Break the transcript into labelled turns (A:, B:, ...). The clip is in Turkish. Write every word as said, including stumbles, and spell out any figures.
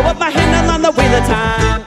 A: with my hand on the wheel of time.